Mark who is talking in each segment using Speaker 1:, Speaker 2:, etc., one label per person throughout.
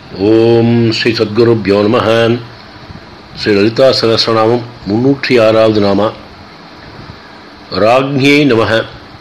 Speaker 1: ஓம் ஸ்ரீ சத்குருப்யோ நம. ஸ்ரீ லலிதா சகஸ்ரநாமம் 306வது நாமா ராஜ்ஞியை நமக,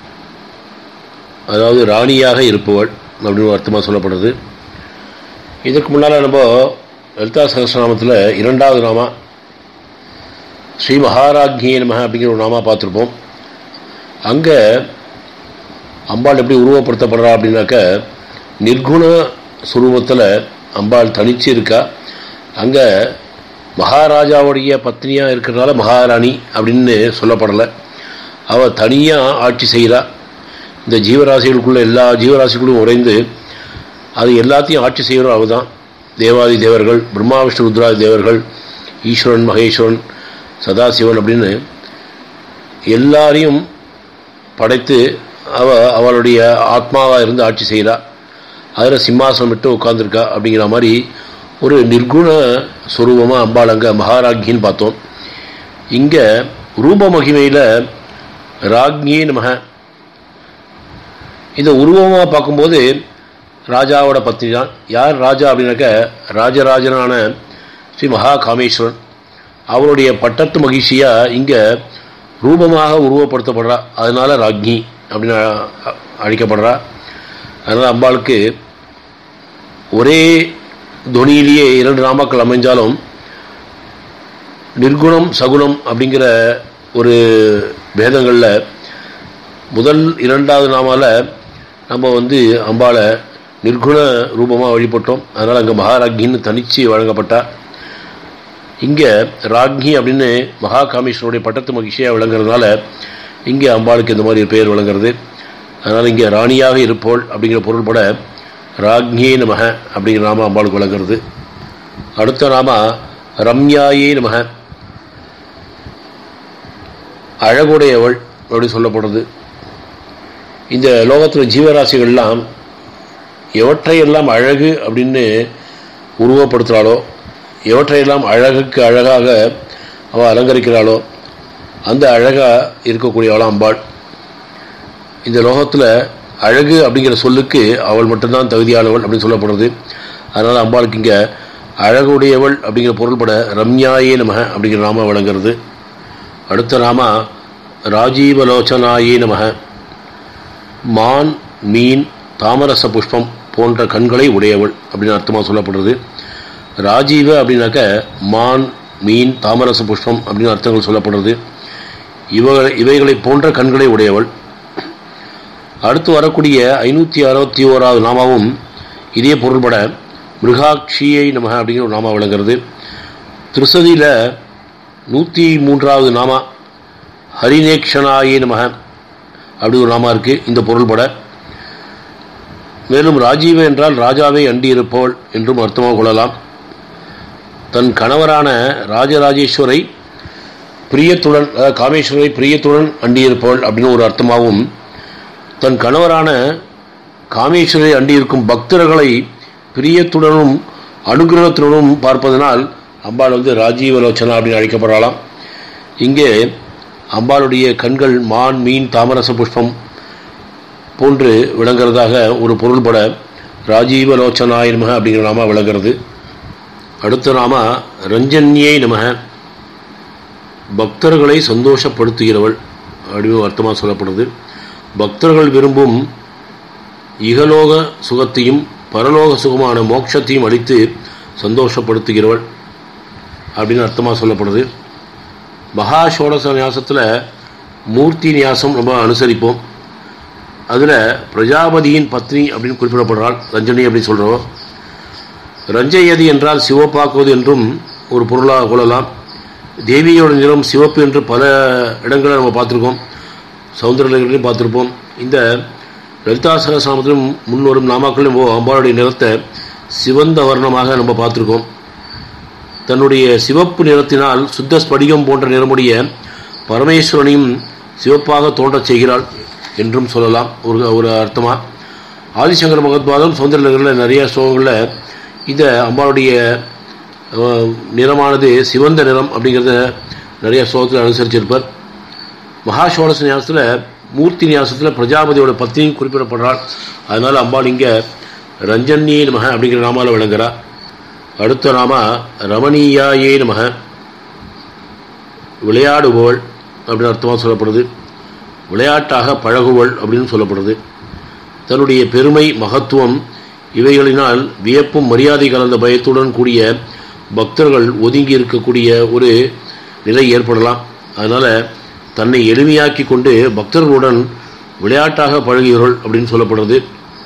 Speaker 1: அதாவது ராணியாக இருப்பவள் அப்படின்னு அர்த்தமாக சொல்லப்படுறது. இதற்கு முன்னால் நம்ம லலிதா சகஸ்ரநாமத்தில் 2வது நாமா ஸ்ரீ மகாராஜ்ஞியை நமக அப்படிங்கிற ஒரு நாமா பார்த்துருப்போம். அங்கே அம்பாள் எப்படி உருவப்படுத்தப்படுறா அப்படின்னாக்க, நிர்குண சுரூபத்தில் அம்பாள் தனிச்சு இருக்கா. அங்கே மகாராஜாவுடைய பத்னியாக இருக்கிறதுனால மகாராணி அப்படின்னு சொல்லப்படலை. அவள் தனியாக ஆட்சி செய்கிறா. இந்த ஜீவராசிகளுக்குள்ள எல்லா ஜீவராசிகளும் உறைந்து அது எல்லாத்தையும் ஆட்சி செய்கிறோம். அவள் தான் தேவாதி தேவர்கள், பிரம்மா விஷ்ணு ருத்ராதி தேவர்கள், ஈஸ்வரன் மகேஸ்வரன் சதாசிவன் அப்படின்னு எல்லாரையும் படைத்து அவளுடைய ஆத்மாவாக இருந்து ஆட்சி செய்கிறா. அதில் சிம்மாசனம் விட்டு உட்காந்துருக்கா. அப்படிங்கிற மாதிரி ஒரு நிர்குண ஸ்வரூபமாக அம்பாள் அங்கே மகாராஜ்ஞின்னு பார்த்தோம். இங்கே ரூப மகிமையில் ராஜ்ஞியே நமக. இந்த உருவமாக பார்க்கும்போது ராஜாவோட பத்னி தான். யார் ராஜா அப்படின்னாக்க, ராஜராஜனான ஸ்ரீ மகா காமேஸ்வரன் அவருடைய பட்டத்து மகிழ்ச்சியாக இங்கே ரூபமாக உருவப்படுத்தப்படுறா. அதனால் ராஜ்ஞி அப்படின்னு அழைக்கப்படுறா. அதனால் அம்பாளுக்கு ஒரே துணியிலேயே 2 நாமாக்கள் அமைஞ்சாலும் நிர்குணம் சகுணம் அப்படிங்கிற ஒரு பேதங்களில் முதல் 2வது நாமாவில் நம்ம அம்பாளை நிர்குண ரூபமாக வழிபட்டோம். அதனால் அங்கே மகாராஜ்ஞின்னு தனிச்சு வழங்கப்பட்டா. இங்கே ராஜ்ஞி அப்படின்னு மகா காமேஸ்வரனுடைய பட்டத்து மகிழ்ச்சியாக விளங்குறதுனால இங்கே அம்பாளுக்கு இந்த மாதிரி பெயர் விளங்குறது. அதனால் இங்கே ராணியாக இருப்போள் அப்படிங்கிற பொருள்பட ராஜ்ஞியே நமக அப்படிங்கிற நாம அம்பாளுக்கு விளங்குறது. அடுத்த நாம ரம்யாயே நமக, அழகுடையவள் அப்படி சொல்லப்படுறது. இந்த லோகத்தில் ஜீவராசிகள்லாம் எவற்றையெல்லாம் அழகு அப்படின்னு உருவப்படுத்துகிறாளோ, எவற்றையெல்லாம் அழகுக்கு அழகாக அவள் அலங்கரிக்கிறாளோ அந்த அழகாக இருக்கக்கூடியவளாம் அம்பாள். இந்த லோகத்தில் அழகு அப்படிங்கிற சொல்லுக்கு அவள் மட்டும்தான் தகுதியானவள் அப்படின்னு சொல்லப்படுறது. அதனால் அம்பாளுக்கு இங்கே அழகுடையவள் அப்படிங்கிற பொருள்பட ரம்யாயே நமக அப்படிங்கிற நாம விளங்குறது. அடுத்த நாம ராஜீவலோச்சனாயே நமக, மான் மீன் தாமரச புஷ்பம் போன்ற கண்களை உடையவள் அப்படின்னு அர்த்தமாக சொல்லப்படுறது. ராஜீவ அப்படின்னாக்க மான் மீன் தாமரச புஷ்பம் அப்படின்னு அர்த்தங்கள் சொல்லப்படுறது. இவைகளை போன்ற கண்களை உடையவள். அடுத்து வரக்கூடிய 561வது நாமாவும் இதே பொருள்பட மிருகாட்சியை நமக அப்படிங்கிற ஒரு நாமா விளங்குறது. திருசதியில் 103வது நாமா ஹரிநேக்ஷனாயே நமக அப்படி ஒரு நாமா இருக்குது இந்த பொருள்பட. மேலும் ராஜீவ என்றால் ராஜாவை அண்டி இருப்பவள் என்றும் அர்த்தமாக கொள்ளலாம். தன் கணவரான ராஜராஜேஸ்வரை பிரியத்துடன், காமேஸ்வரை பிரியத்துடன் அண்டியிருப்பவள் அப்படின்னு ஒரு அர்த்தமாகவும், தன் கணவரான காமேஸ்வரை அண்டியிருக்கும் பக்தர்களை பிரியத்துடனும் அனுகிரகத்துடனும் பார்ப்பதனால் அம்பாள் ராஜீவலோச்சனா அப்படின்னு அழைக்கப்படுறாளாம். இங்கே அம்பாளுடைய கண்கள் மான் மீன் தாமரச புஷ்பம் போன்று விளங்குறதாக ஒரு பொருள்பட ராஜீவலோச்சனாய நமக அப்படிங்கிற நாம விளங்குறது. அடுத்த நாம ரஞ்சன்யை நமக, பக்தர்களை சந்தோஷப்படுத்துகிறவள் அப்படின்னு அர்த்தமாக சொல்லப்படுது. பக்தர்கள் விரும்பும் இகலோக சுகத்தையும் பரலோக சுகமான மோட்சத்தையும் அளித்து சந்தோஷப்படுத்துகிறவள் அப்படின்னு அர்த்தமாக சொல்லப்படுது. மகா ஷோடச நியாசத்தில் மூர்த்தி நியாசம் நம்ம அனுசரிப்போம். அதில் பிரஜாபதியின் பத்னி அப்படின்னு குறிப்பிடப்படுறாள் ரஞ்சனி அப்படின்னு சொல்கிறோம். ரஞ்சயதி என்றால் சிவப்பாக்குவது என்றும் ஒரு பொருளாக கொள்ளலாம். தேவியோட நிறம் சிவப்பு என்று பல இடங்களில் நம்ம பார்த்துருக்கோம், சௌந்தரலைகளையும் பார்த்துருப்போம். இந்த லலிதா சகஸ்ரநாமத்திலும் முன்வரும் நாமாக்களும் அம்பாளுடைய நிறத்தை சிவந்த வர்ணமாக நம்ம பார்த்துருக்கோம். தன்னுடைய சிவப்பு நிறத்தினால் சுத்த ஸ்படிகம் போன்ற நிறமுடைய பரமேஸ்வரனையும் சிவப்பாக தோன்றச் செய்கிறாள் என்றும் சொல்லலாம் ஒரு அர்த்தமாக. ஆதிசங்கர பகவத்பாதம் சௌந்தரலைகளில் நிறைய ஸ்லோகங்களில் இந்த அம்பாளுடைய நிறமானது சிவந்த நிறம் அப்படிங்கிறத நிறைய ஸ்லோகத்தில் அனுசரிச்சிருப்பார். மகாஷோடச நியாசத்தில் மூர்த்தி நியாசத்தில் பிரஜாபதியோட பத்னியும் குறிப்பிடப்படுறாள். அதனால் அம்பாள் இங்கே ரஞ்சன்யே நமக அப்படிங்கிற நாமால விளங்குறா. அடுத்த நாம ரமணீயாயே நமக, விளையாடுபவள் அப்படின்னு அர்த்தமாக சொல்லப்படுது. விளையாட்டாக பழகுவள் அப்படின்னு சொல்லப்படுது. தன்னுடைய பெருமை மகத்துவம் இவைகளினால் வியப்பும் மரியாதை கலந்த பயத்துடன் கூடிய பக்தர்கள் ஒதுங்கி இருக்கக்கூடிய ஒரு நிலை ஏற்படலாம். அதனால் தன்னை எளிமையாக்கி கொண்டு பக்தர்களுடன் விளையாட்டாக பழகியவர்கள் அப்படின்னு சொல்லப்படுறது.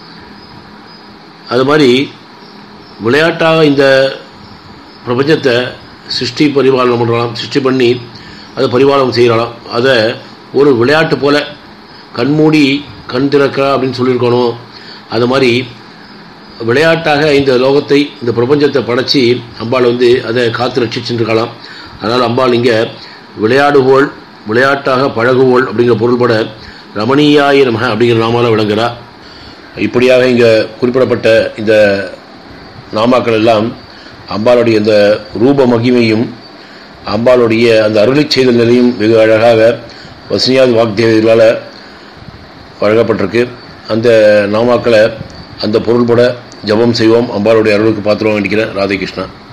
Speaker 1: அது மாதிரி விளையாட்டாக இந்த பிரபஞ்சத்தை சிருஷ்டி பரிபாலனம் பண்ணலாம், சிருஷ்டி பண்ணி அதை பரிபாலனம் செய்யலாம். அதை ஒரு விளையாட்டு போல கண்மூடி கண் திறக்கா அப்படின்னு சொல்லியிருக்கணும். அது மாதிரி விளையாட்டாக இந்த லோகத்தை, இந்த பிரபஞ்சத்தை படைச்சி அம்பாள் அதை காத்து ரட்சிச்சுருக்கலாம். அதனால் அம்பாள் இங்கே விளையாடுவோள், விளையாட்டாக பழகுவோள் அப்படிங்கிற பொருள்பட ரமணீயாய நமக அப்படிங்கிற நாமால விளங்குகிறார். இப்படியாக இங்கே குறிப்பிடப்பட்ட இந்த நாமாக்கள் எல்லாம் அம்பாளுடைய இந்த ரூப மகிமையும் அம்பாளுடைய அந்த அருளை செய்தல் நிலையும் வெகு அழகாக வசனியாதி வாக்தேவர்களால் வழங்கப்பட்டிருக்கு. அந்த நாமாக்களை அந்த பொருள்பட ஜபம் செய்வோம். அம்பாளுடைய அருளுக்கு பாத்திரம் வேண்டிக்கிறேன். ராதே கிருஷ்ணா.